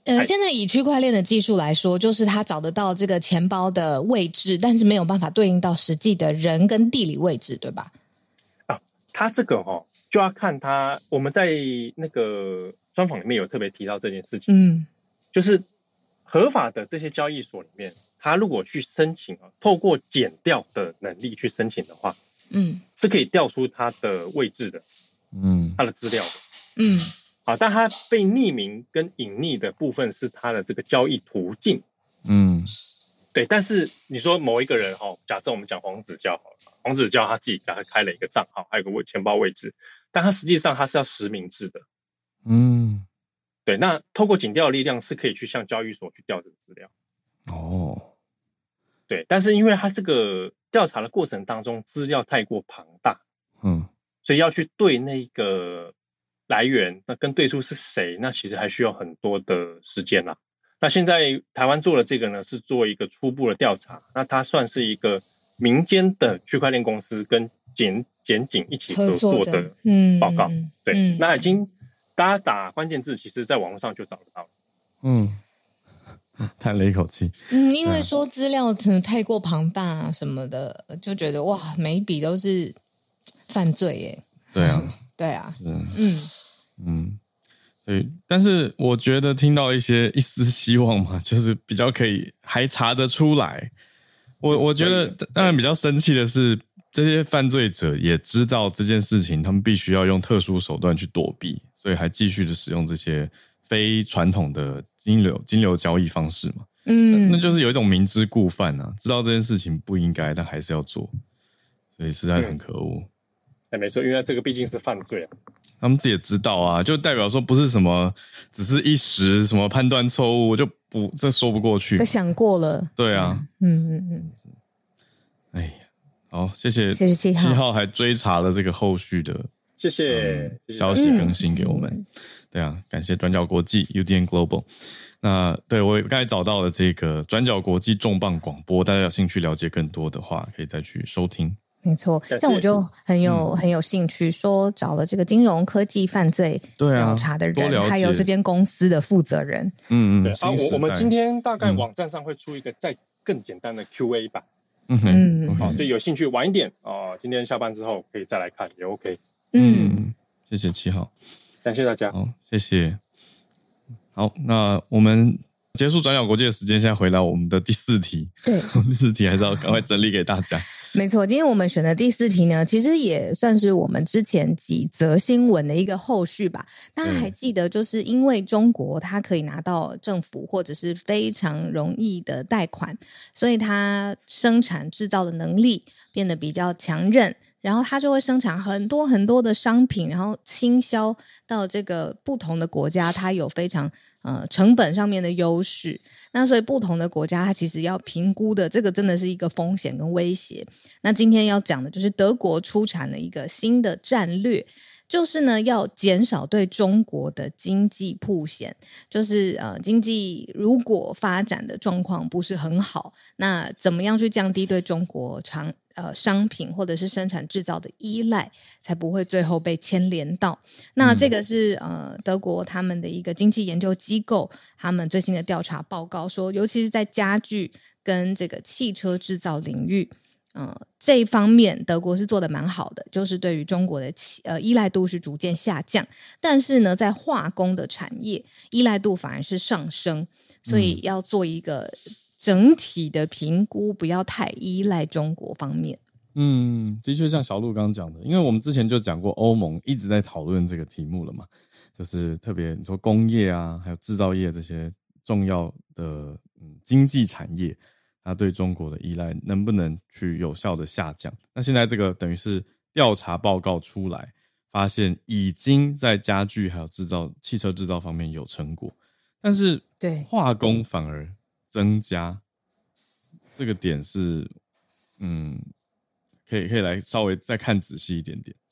呃，现在以区块链的技术来说，就是它找得到这个钱包的位置，但是没有办法对应到实际的人跟地理位置，对吧？ 啊，它这个哦，就要看它，我们在那个专访里面有特别提到这件事情，嗯，就是合法的这些交易所里面，它如果去申请啊，透过检调的能力去申请的话，嗯，是可以调出它的位置的，嗯，它的资料的，嗯。好，但它被匿名跟隐匿的部分是它的这个交易途径，嗯，对。但是你说某一个人哈，假设我们讲黄子佼好了，黄子佼他自己给他开了一个账号，还有个钱包位置，但他实际上他是要实名制的，嗯，对。那透过检调的力量是可以去向交易所去调这个资料，哦，对。但是因为他这个调查的过程当中资料太过庞大，嗯，所以要去对那个来源，那跟对出是谁，那其实还需要很多的时间啦。那现在台湾做的这个呢，是做一个初步的调查，那它算是一个民间的区块链公司跟检检警一起合作的报告，嗯、对、嗯，那已经大家打关键字，其实在网络上就找得到了。嗯， 叹了一口气。 嗯，因为说资料可能太过庞大啊什么的，就觉得哇，每一笔都是犯罪耶。 对啊。 对啊， 嗯嗯嗯，对，但是我觉得听到一些一丝希望嘛，就是比较可以还查得出来。我我觉得当然比较生气的是，这些犯罪者也知道这件事情，他们必须要用特殊手段去躲避，所以还继续的使用这些非传统的金流金流交易方式嘛。嗯，那就是有一种明知故犯啊，知道这件事情不应该，但还是要做，所以实在很可恶。嗯哎，没错，因为这个毕竟是犯罪啊。 他们自己也知道啊，就代表说不是什么，只是一时什么判断错误，就不这说不过去。 都想过了。 对啊， 嗯嗯嗯。 哎呀，好，谢谢， 谢谢七号， 七号还追查了这个后续的， 谢谢、 嗯、消息更新给我们。嗯、对啊，感谢转角国际 U D N Global。那对我刚才找到了这个转角国际重磅广播，大家有兴趣了解更多的话，可以再去收听。 没错，像我就很有、嗯、很有兴趣，说找了这个金融科技犯罪调查的人，还有这间公司的负责人。 嗯嗯，对啊，我我们今天大概网站上会出一个再更简单的 Q A 版。嗯嗯，好，所以有兴趣晚一点啊、呃，今天下班之后可以再来看，也 OK。 嗯，谢谢七号， 感谢大家。 好，谢谢。好，那我们结束转角国际的时间，现在回来我们的第四题。 对， 第四题还是要赶快整理给大家。 没错，今天我们选的第四题呢，其实也算是我们之前几则新闻的一个后续吧。大家还记得，就是因为中国它可以拿到政府或者是非常容易的贷款，所以它生产制造的能力变得比较强韧。然后它就会生产很多很多的商品，然后倾销到这个不同的国家，它有非常呃成本上面的优势。那所以不同的国家它其实要评估的这个真的是一个风险跟威胁。那今天要讲的就是德国出产了一个新的战略，就是呢要减少对中国的经济曝险，就是呃经济如果发展的状况不是很好，那怎么样去降低对中国长呃商品或者是生产制造的依赖，才不会最后被牵连到。那这个是呃德国他们的一个经济研究机构，他们最新的调查报告说，尤其是在家具跟这个汽车制造领域。呃，这一方面德国是做得蛮好的，就是对于中国的呃依赖度是逐渐下降，但是呢在化工的产业依赖度反而是上升，所以要做一个整体的评估，不要太依赖中国方面。 嗯，的确像小鹿刚刚讲的，因为我们之前就讲过欧盟一直在讨论这个题目了嘛，就是特别你说工业啊还有制造业这些重要的嗯经济产业，它对中国的依赖能不能去有效的下降。那现在这个等于是调查报告出来，发现已经在家具还有制造汽车制造方面有成果，但是对化工反而增加，这个点是嗯可以可以来稍微再看仔细一点点。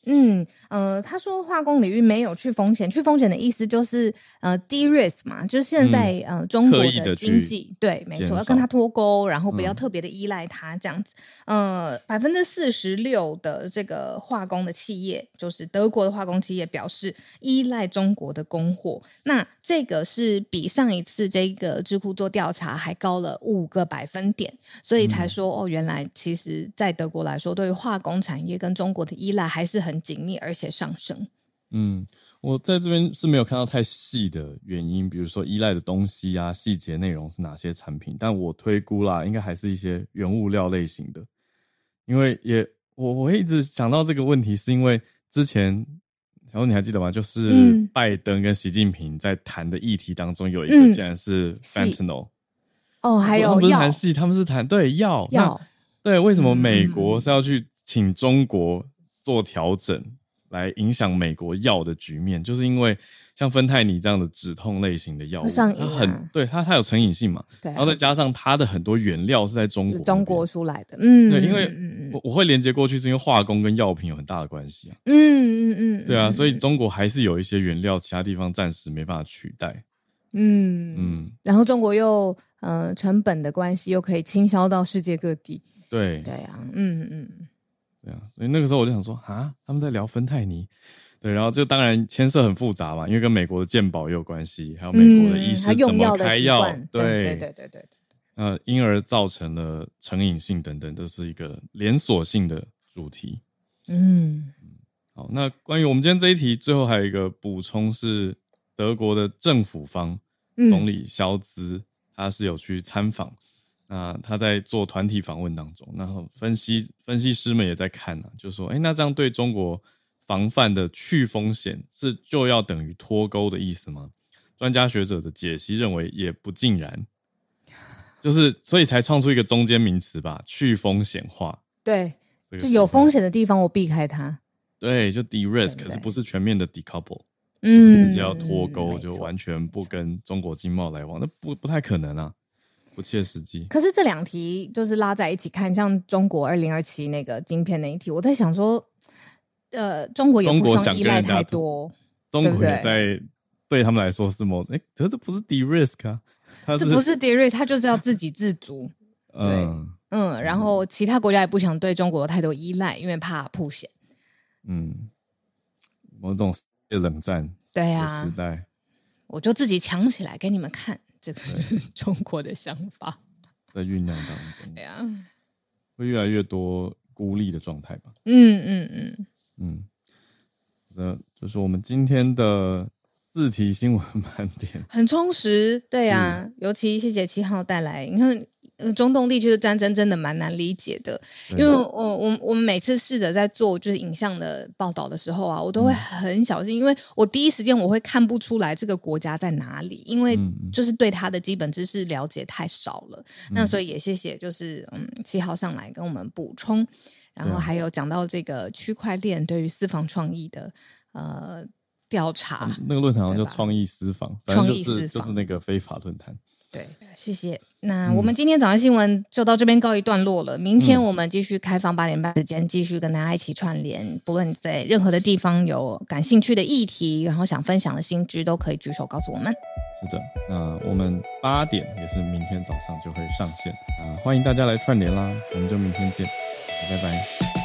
嗯呃，他说化工领域没有去风险，去风险的意思就是呃 de-risk 嘛，就是现在、嗯、呃中国的经济对，没错，要跟他脱钩，然后不要特别的依赖他、嗯、这样子。呃，百分之四十六的这个化工的企业，就是德国的化工企业表示依赖中国的供货，那这个是比上一次这个智库做调查还高了五个百分点，所以才说、嗯、哦，原来其实在德国来说，对于化工产业跟中国的依赖还是很紧密而且上升。 嗯，我在这边是没有看到太细的原因，比如说依赖的东西啊，细节内容是哪些产品，但我推估啦，应该还是一些原物料类型的。因为也我我会一直想到这个问题，是因为之前然后你还记得吗？就是拜登跟习近平在谈的议题当中有一个竟然是 fentanyl、 嗯、哦，还有他们不是谈戏，他们是谈对药药。对，为什么美国是要去请中国做调整来影响美国药的局面？就是因为像芬太尼这样的止痛类型的药物， 它很对它它有成瘾性嘛，对、啊，然后再加上它的很多原料是在中国中国出来的，嗯， 对，因为我我会连接过去是因为化工跟药品有很大的关系啊， 嗯嗯嗯， 对啊，所以中国还是有一些原料其他地方暂时没办法取代。 嗯嗯，然后中国又呃成本的关系又可以倾销到世界各地， 对对啊，嗯嗯， 对啊，所以那个时候我就想说啊，他们在聊芬太尼，对，然后就当然牵涉很复杂嘛，因为跟美国的健保也有关系，还有美国的医师怎么开药， 嗯、对对对对对， 呃，因而造成了成瘾性等等，这是一个连锁性的主题。 嗯， 好，那关于我们今天这一题，最后还有一个补充是。德国的政府方总理肖兹、嗯、他是有去参访，那他在做团体访问当中，然后分析分析师们也在看啊，就说，哎，那这样对中国防范的去风险是就要等于脱钩的意思吗？专家学者的解析认为也不尽然，就是所以才创出一个中间名词吧，去风险化。 对，就有风险的地方我避开它。 对，就 de-risk， 可是不是全面的 decouple。嗯，直接要脱钩、嗯，就完全不跟中国经贸来往，那不不太可能啊，不切实际。 可是这两题就是拉在一起看，像中国二零二七那个晶片那一题，我在想说，呃，中国也不想依赖太多， 中国也在对他们来说是某，哎、欸，可是这不是 de-risk 啊，它这不是 de-risk， 它就是要自给自足。嗯嗯，然后其他国家也不想对中国有太多依赖，因为怕曝险。 嗯，某种。冷战对啊时代， 我就自己抢起来给你们看，这个是中国的想法， 在酝酿当中， 对啊， 会越来越多孤立的状态吧。 嗯嗯嗯嗯，那就是我们今天的四题新闻盘点， 很充实，对啊，尤其谢谢七号带来，你看。中东地区的战争真的蛮难理解的，因为我我我们每次试着在做就是影像的报道的时候啊，我都会很小心，嗯、因为我第一时间我会看不出来这个国家在哪里，因为就是对他的基本知识了解太少了。嗯、那所以也谢谢就是嗯七号上来跟我们补充，然后还有讲到这个区块链对于私房创意的呃调查、 嗯，那个论坛好像叫创意私房，反正就是就是那个非法论坛。 对，谢谢。那我们今天早上新闻就到这边告一段落了。明天我们继续开放八点半时间，继续跟大家一起串联。不论在任何的地方有感兴趣的议题，然后想分享的新知，都可以举手告诉我们。 是的，那我们八点也是明天早上就会上线啊，欢迎大家来串联啦。我们就明天见，拜拜。